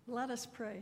Let us pray.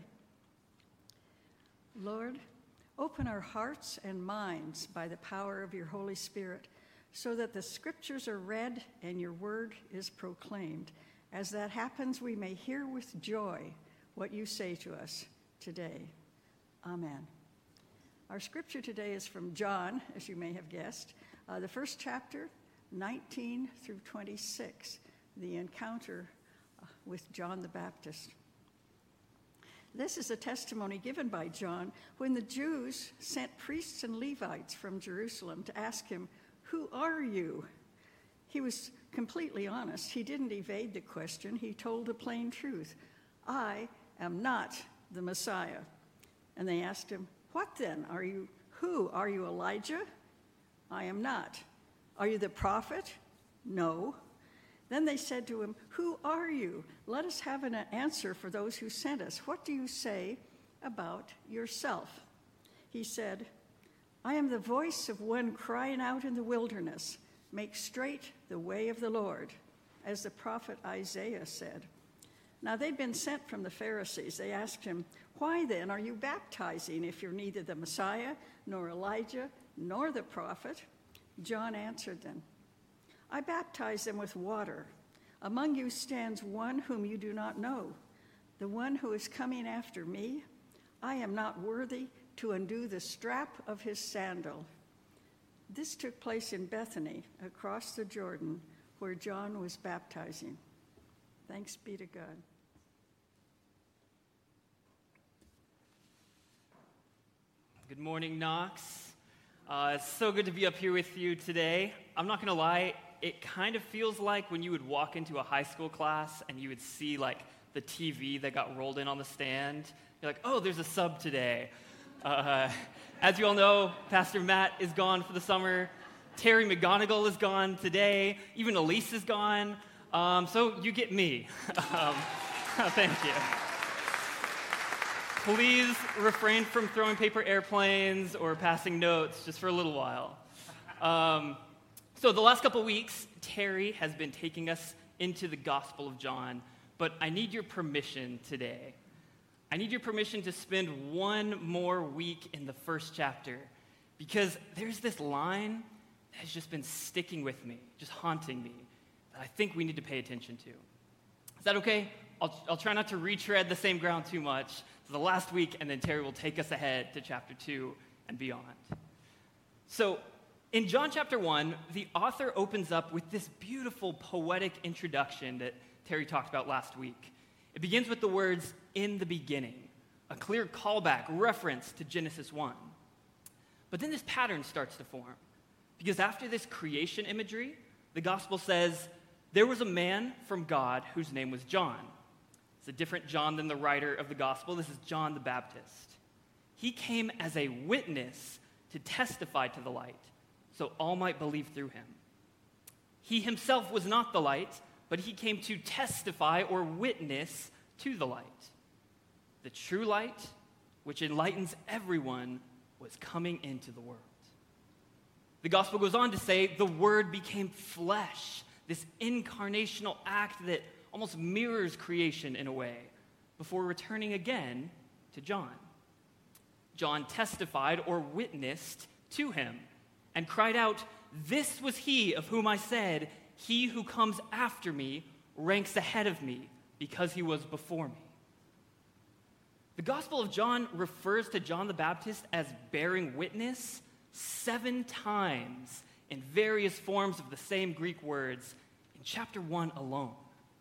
Lord, open our hearts and minds by the power of your Holy Spirit, so that the scriptures are read and your word is proclaimed. As that happens, we may hear with joy what you say to us today. Amen. Our scripture today is from John, as you may have guessed, the first chapter, 19 through 26, the encounter with John the Baptist. This is a testimony given by John when the Jews sent priests and Levites from Jerusalem to ask him, "Who are you?" He was completely honest. He didn't evade the question. He told the plain truth. "I am not the Messiah." And they asked him, "What then? Are you who? Are you Elijah?" "I am not." "Are you the prophet?" "No." Then they said to him, "Who are you? Let us have an answer for those who sent us. What do you say about yourself?" He said, "I am the voice of one crying out in the wilderness, 'Make straight the way of the Lord,' as the prophet Isaiah said." Now they'd been sent from the Pharisees. They asked him, "Why then are you baptizing if you're neither the Messiah, nor Elijah, nor the prophet?" John answered them, "I baptize them with water. Among you stands one whom you do not know, the one who is coming after me. I am not worthy to undo the strap of his sandal." This took place in Bethany, across the Jordan, where John was baptizing. Thanks be to God. Good morning, Knox. It's so good to be up here with you today. I'm not going to lie, it kind of feels like when you would walk into a high school class and you would see like the TV that got rolled in on the stand. You're like, "Oh, there's a sub today." As you all know, Pastor Matt is gone for the summer. Terry McGonigal is gone today. Even Elise is gone. So you get me. Thank you. Please refrain from throwing paper airplanes or passing notes just for a little while. So the last couple weeks, Terry has been taking us into the Gospel of John, but I need your permission today. I need your permission to spend one more week in the first chapter, because there's this line that has just been sticking with me, just haunting me, that I think we need to pay attention to. Is that okay? I'll try not to retread the same ground too much. So the last week, and then Terry will take us ahead to chapter 2 and beyond. So in John chapter 1, the author opens up with this beautiful poetic introduction that Terry talked about last week. It begins with the words, "In the beginning," a clear callback, reference to Genesis 1. But then this pattern starts to form, because after this creation imagery, the gospel says, "There was a man from God whose name was John." It's a different John than the writer of the gospel. This is John the Baptist. "He came as a witness to testify to the light, so all might believe through him. He himself was not the light, but he came to testify or witness to the light. The true light, which enlightens everyone, was coming into the world." The gospel goes on to say, the Word became flesh, this incarnational act that almost mirrors creation in a way, before returning again to John. John testified or witnessed to him and cried out, "This was he of whom I said, 'He who comes after me ranks ahead of me, because he was before me.'" The Gospel of John refers to John the Baptist as bearing witness 7 times in various forms of the same Greek words in chapter 1 alone.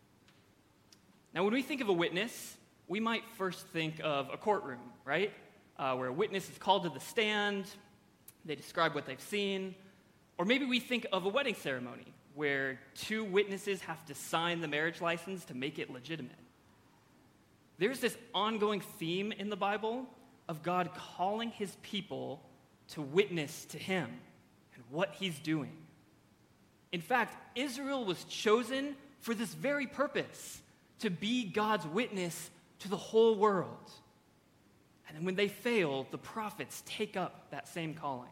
Now, when we think of a witness, we might first think of a courtroom, right? Where a witness is called to the stand, they describe what they've seen. Or maybe we think of a wedding ceremony, where 2 witnesses have to sign the marriage license to make it legitimate. There's this ongoing theme in the Bible of God calling his people to witness to him and what he's doing. In fact, Israel was chosen for this very purpose, to be God's witness to the whole world. And then when they fail, the prophets take up that same calling.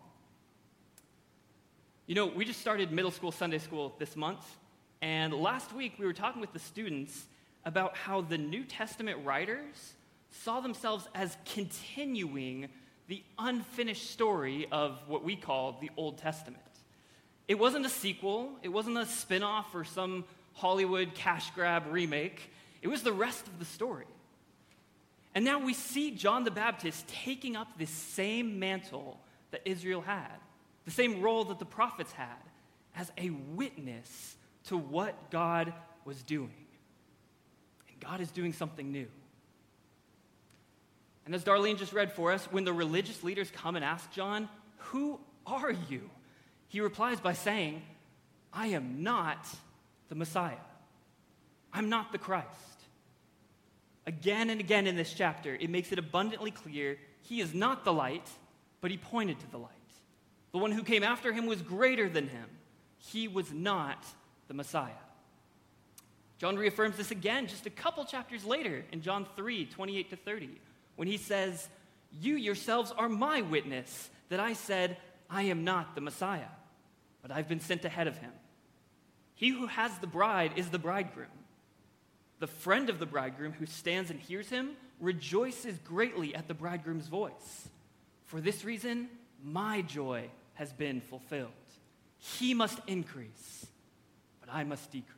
You know, we just started middle school Sunday school this month, and last week we were talking with the students about how the New Testament writers saw themselves as continuing the unfinished story of what we call the Old Testament. It wasn't a sequel, it wasn't a spin-off or some Hollywood cash grab remake. It was the rest of the story. And now we see John the Baptist taking up this same mantle that Israel had, the same role that the prophets had, as a witness to what God was doing. And God is doing something new. And as Darlene just read for us, when the religious leaders come and ask John, "Who are you?" he replies by saying, "I am not the Messiah. I'm not the Christ." Again and again in this chapter, it makes it abundantly clear he is not the light, but he pointed to the light. The one who came after him was greater than him. He was not the Messiah. John reaffirms this again just a couple chapters later in John 3, 28 to 30, when he says, "You yourselves are my witness that I said, I am not the Messiah, but I've been sent ahead of him. He who has the bride is the bridegroom. The friend of the bridegroom who stands and hears him rejoices greatly at the bridegroom's voice. For this reason, my joy has been fulfilled. He must increase, but I must decrease."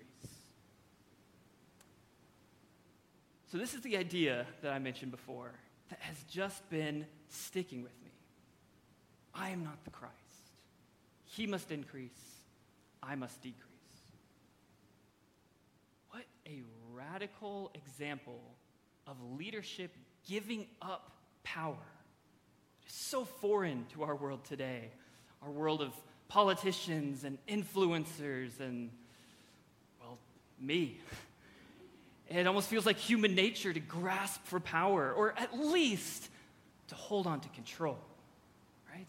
So this is the idea that I mentioned before that has just been sticking with me. I am not the Christ. He must increase, I must decrease. What a radical example of leadership giving up power. It's so foreign to our world today, our world of politicians and influencers and, well, me. It almost feels like human nature to grasp for power, or at least to hold on to control, right?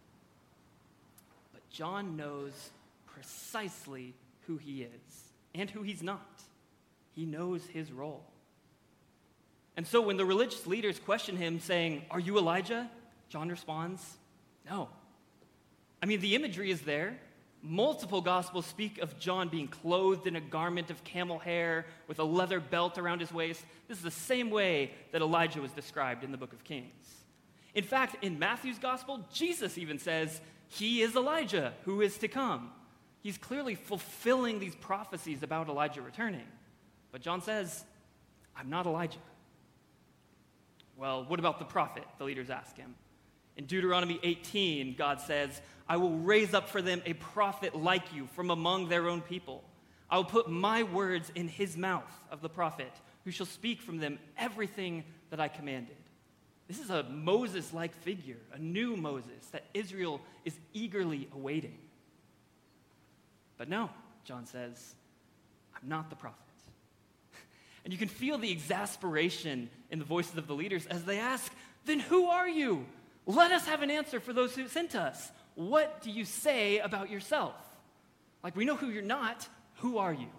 But John knows precisely who he is and who he's not. He knows his role. And so when the religious leaders question him, saying, "Are you Elijah?" John responds, "No." I mean, the imagery is there. Multiple Gospels speak of John being clothed in a garment of camel hair with a leather belt around his waist. This is the same way that Elijah was described in the book of Kings. In fact, in Matthew's Gospel, Jesus even says, "He is Elijah who is to come." He's clearly fulfilling these prophecies about Elijah returning. But John says, "I'm not Elijah." Well, what about the prophet? The leaders ask him. In Deuteronomy 18, God says, "I will raise up for them a prophet like you from among their own people. I will put my words in his mouth of the prophet, who shall speak from them everything that I commanded." This is a Moses-like figure, a new Moses that Israel is eagerly awaiting. But no, John says, "I'm not the prophet." And you can feel the exasperation in the voices of the leaders as they ask, "Then who are you? Let us have an answer for those who sent us. What do you say about yourself? Like, we know who you're not. Who are you?"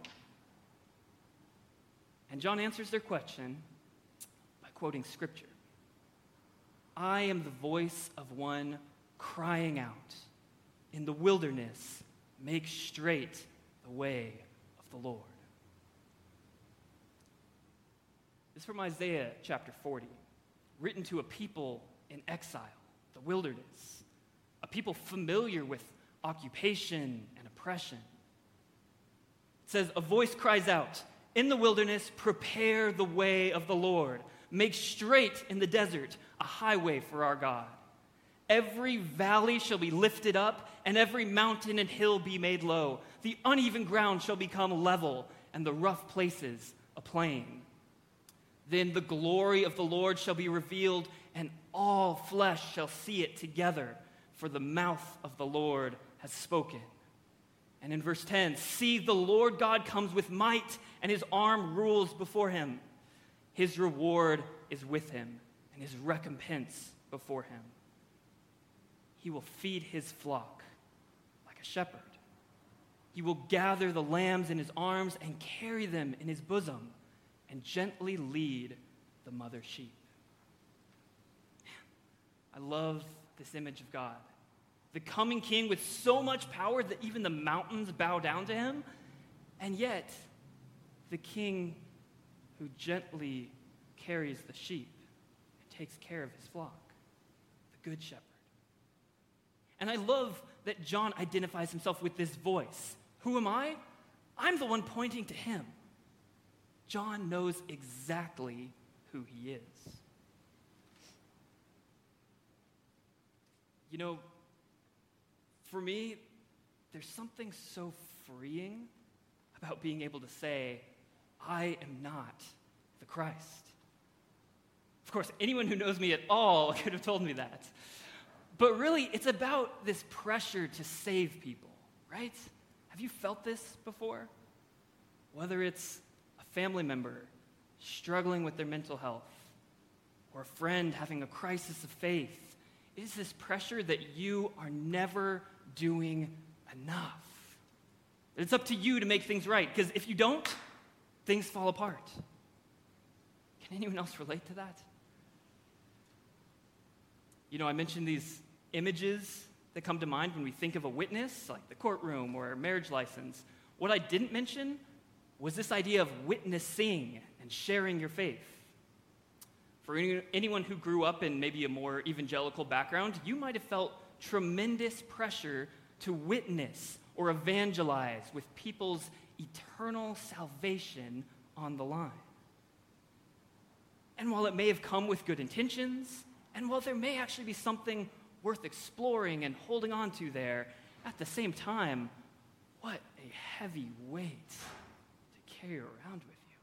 And John answers their question by quoting Scripture. "I am the voice of one crying out, 'In the wilderness, make straight the way of the Lord.'" This is from Isaiah chapter 40, written to a people in exile, the wilderness, a people familiar with occupation and oppression. It says, "A voice cries out, 'In the wilderness, prepare the way of the Lord. Make straight in the desert a highway for our God. Every valley shall be lifted up, and every mountain and hill be made low. The uneven ground shall become level, and the rough places a plain. Then the glory of the Lord shall be revealed, and all flesh shall see it together, for the mouth of the Lord has spoken." And in verse 10, "See, the Lord God comes with might, and his arm rules before him. His reward is with him, and his recompense before him. He will feed his flock like a shepherd. He will gather the lambs in his arms and carry them in his bosom, and gently lead the mother sheep." I love this image of God. The coming king with so much power that even the mountains bow down to him, and yet the king who gently carries the sheep. takes care of his flock, the good shepherd. And I love that John identifies himself with this voice. Who am I? I'm the one pointing to him. John knows exactly who he is. You know, for me, there's something so freeing about being able to say, I am not the Christ. Of course, anyone who knows me at all could have told me that. But really, it's about this pressure to save people, right? Have you felt this before? Whether it's a family member struggling with their mental health, or a friend having a crisis of faith, it is this pressure that you are never doing enough. It's up to you to make things right, because if you don't, things fall apart. Can anyone else relate to that? You know, I mentioned these images that come to mind when we think of a witness, like the courtroom or a marriage license. What I didn't mention was this idea of witnessing and sharing your faith. For anyone who grew up in maybe a more evangelical background, you might have felt tremendous pressure to witness or evangelize with people's eternal salvation on the line. And while it may have come with good intentions, and while there may actually be something worth exploring and holding on to there, at the same time, what a heavy weight to carry around with you.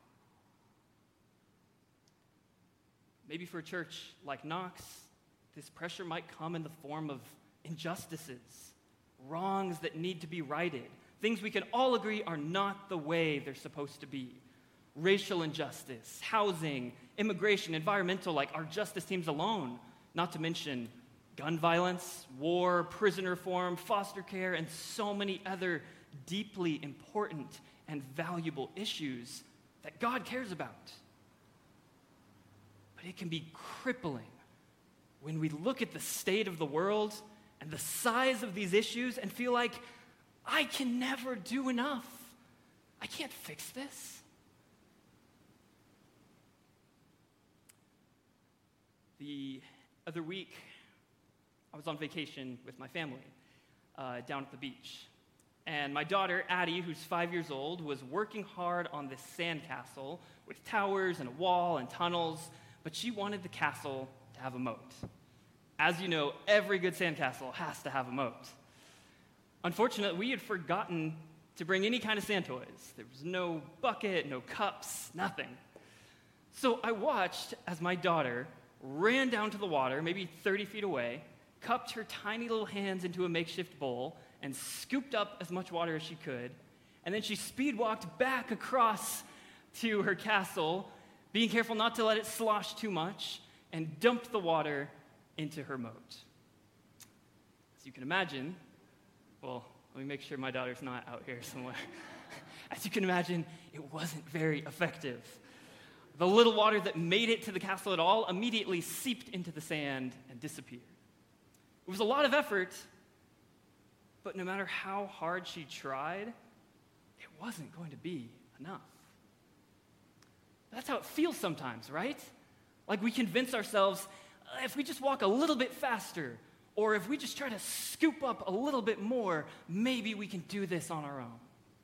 Maybe for a church like Knox, this pressure might come in the form of injustices, wrongs that need to be righted, things we can all agree are not the way they're supposed to be. Racial injustice, housing, immigration, environmental, like our justice teams alone, not to mention gun violence, war, prison reform, foster care, and so many other deeply important and valuable issues that God cares about. But it can be crippling when we look at the state of the world and the size of these issues and feel like, I can never do enough. I can't fix this. The other week, I was on vacation with my family down at the beach. And my daughter, Addie, who's 5 years old, was working hard on this sandcastle with towers and a wall and tunnels, but she wanted the castle to have a moat. As you know, every good sandcastle has to have a moat. Unfortunately, we had forgotten to bring any kind of sand toys. There was no bucket, no cups, nothing. So I watched as my daughter ran down to the water, maybe 30 feet away, cupped her tiny little hands into a makeshift bowl, and scooped up as much water as she could. And then she speed walked back across to her castle, being careful not to let it slosh too much, and dumped the water into her moat. As you can imagine, well, let me make sure my daughter's not out here somewhere. As you can imagine, it wasn't very effective. The little water that made it to the castle at all immediately seeped into the sand and disappeared. It was a lot of effort, but no matter how hard she tried, it wasn't going to be enough. That's how it feels sometimes, right? Like we convince ourselves, if we just walk a little bit faster, or if we just try to scoop up a little bit more, maybe we can do this on our own.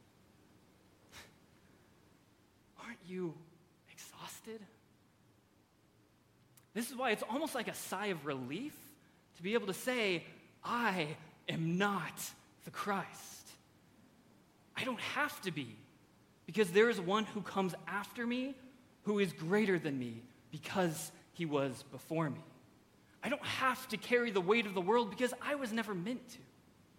Aren't you exhausted? This is why it's almost like a sigh of relief to be able to say, I am not the Christ. I don't have to be, because there is one who comes after me who is greater than me because he was before me. I don't have to carry the weight of the world because I was never meant to.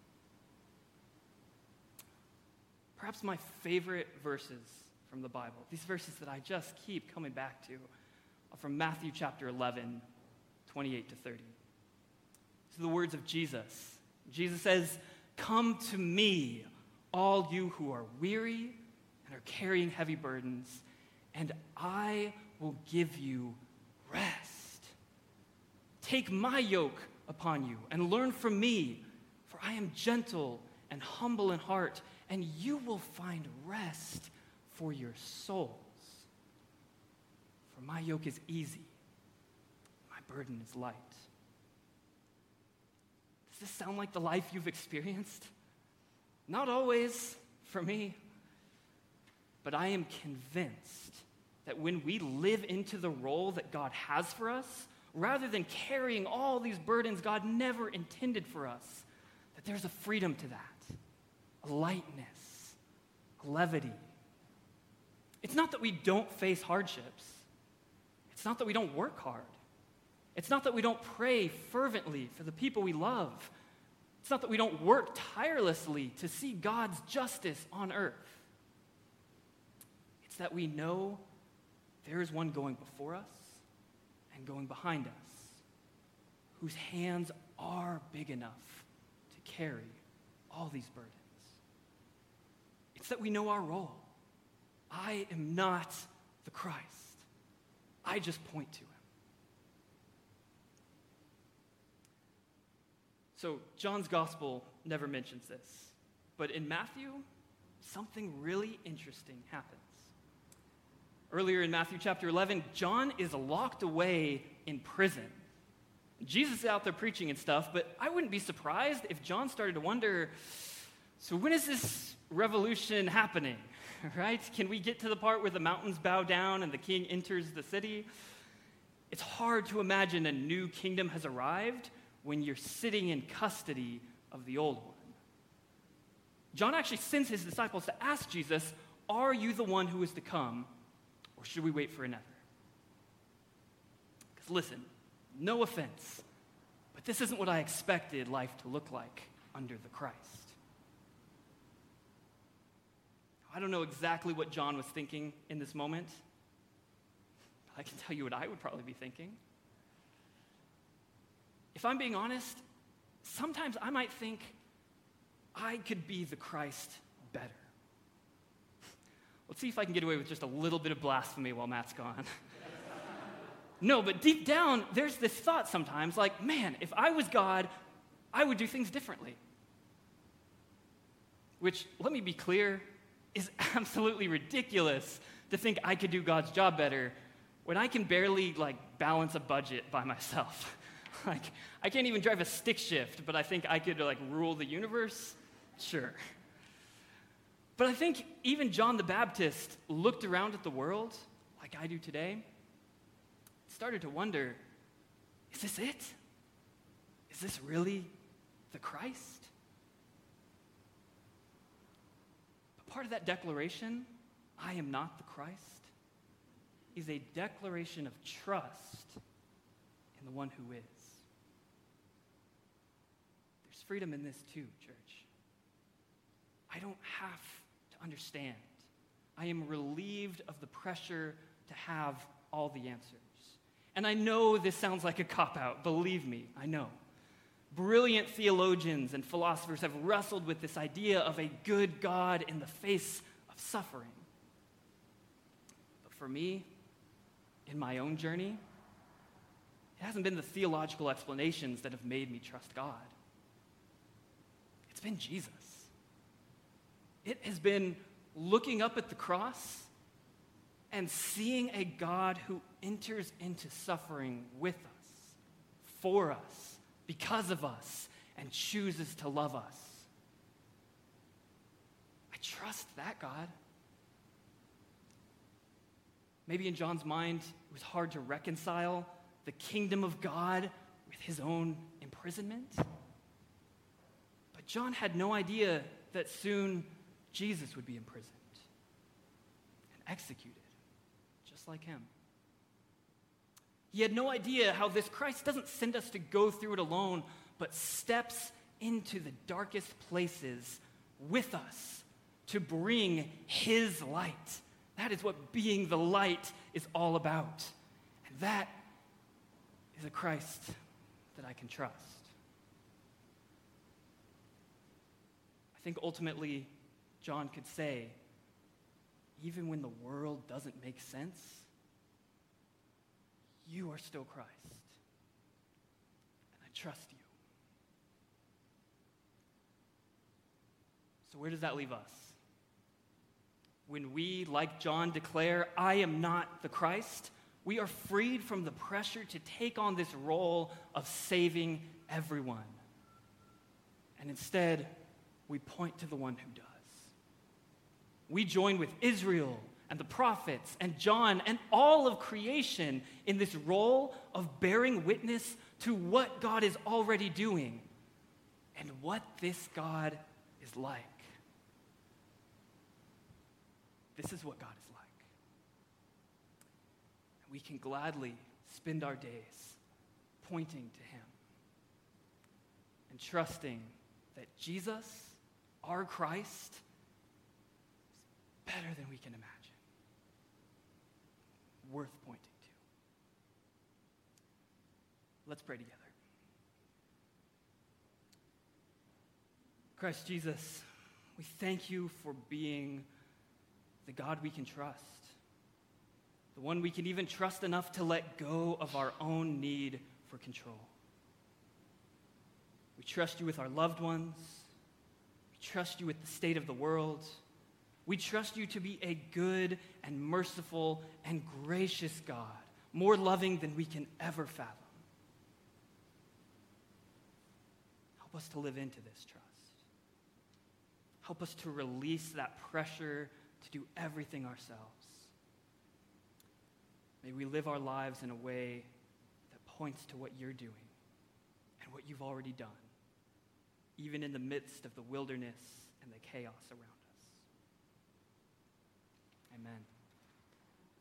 Perhaps my favorite verses from the Bible, these verses that I just keep coming back to, are from Matthew chapter 11, 28 to 30. These are the words of Jesus. Jesus says, "Come to me, all you who are weary and are carrying heavy burdens, and I will give you rest. Take my yoke upon you and learn from me, for I am gentle and humble in heart, and you will find rest for your souls. For my yoke is easy, my burden is light. Does this sound like the life you've experienced? Not always for me, but I am convinced that when we live into the role that God has for us, rather than carrying all these burdens God never intended for us, that there's a freedom to that, a lightness, a levity. It's not that we don't face hardships. It's not that we don't work hard. It's not that we don't pray fervently for the people we love. It's not that we don't work tirelessly to see God's justice on earth. It's that we know there is one going before us and going behind us, whose hands are big enough to carry all these burdens. It's that we know our role. I am not the Christ. I just point to him. So John's gospel never mentions this, but in Matthew, something really interesting happens. Earlier in Matthew chapter 11, John is locked away in prison. Jesus is out there preaching and stuff, but I wouldn't be surprised if John started to wonder, so when is this revolution happening, right? Can we get to the part where the mountains bow down and the king enters the city? It's hard to imagine a new kingdom has arrived when you're sitting in custody of the old one. John actually sends his disciples to ask Jesus, are you the one who is to come, or should we wait for another? Because listen, no offense, but this isn't what I expected life to look like under the Christ. I don't know exactly what John was thinking in this moment. I can tell you what I would probably be thinking. If I'm being honest, sometimes I might think I could be the Christ better. Let's see if I can get away with just a little bit of blasphemy while Matt's gone. No, but deep down, there's this thought sometimes like, man, if I was God, I would do things differently. Which, let me be clear, is absolutely ridiculous to think I could do God's job better when I can barely, balance a budget by myself. I can't even drive a stick shift, but I think I could, rule the universe? Sure. But I think even John the Baptist looked around at the world, like I do today, started to wonder, is this it? Is this really the Christ? But part of that declaration, I am not the Christ, is a declaration of trust in the one who is. There's freedom in this too, church. I don't have to understand. I am relieved of the pressure to have all the answers. And I know this sounds like a cop-out, believe me, I know. Brilliant theologians and philosophers have wrestled with this idea of a good God in the face of suffering. But for me, in my own journey, it hasn't been the theological explanations that have made me trust God. It's been Jesus. It has been looking up at the cross and seeing a God who enters into suffering with us, for us, because of us, and chooses to love us. I trust that God. Maybe in John's mind, it was hard to reconcile the kingdom of God with his own imprisonment. But John had no idea that soon Jesus would be imprisoned and executed, just like him. He had no idea how this Christ doesn't send us to go through it alone, but steps into the darkest places with us to bring his light. That is what being the light is all about. And that is a Christ that I can trust. I think ultimately, John could say, even when the world doesn't make sense, you are still Christ, and I trust you. So where does that leave us? When we, like John, declare, I am not the Christ, We are freed from the pressure to take on this role of saving everyone. And instead, we point to the one who does. We join with Israel and the prophets and John and all of creation in this role of bearing witness to what God is already doing and what this God is like. This is what God is like. And we can gladly spend our days pointing to him and trusting that Jesus, our Christ, is better than we can imagine. Worth pointing to. Let's pray together. Christ Jesus, we thank you for being the God we can trust, the one we can even trust enough to let go of our own need for control. We trust you with our loved ones. We trust you with the state of the world. We trust you to be a good and merciful and gracious God, more loving than we can ever fathom. Help us to live into this trust. Help us to release that pressure to do everything ourselves. May we live our lives in a way that points to what you're doing and what you've already done, even in the midst of the wilderness and the chaos around us. Amen.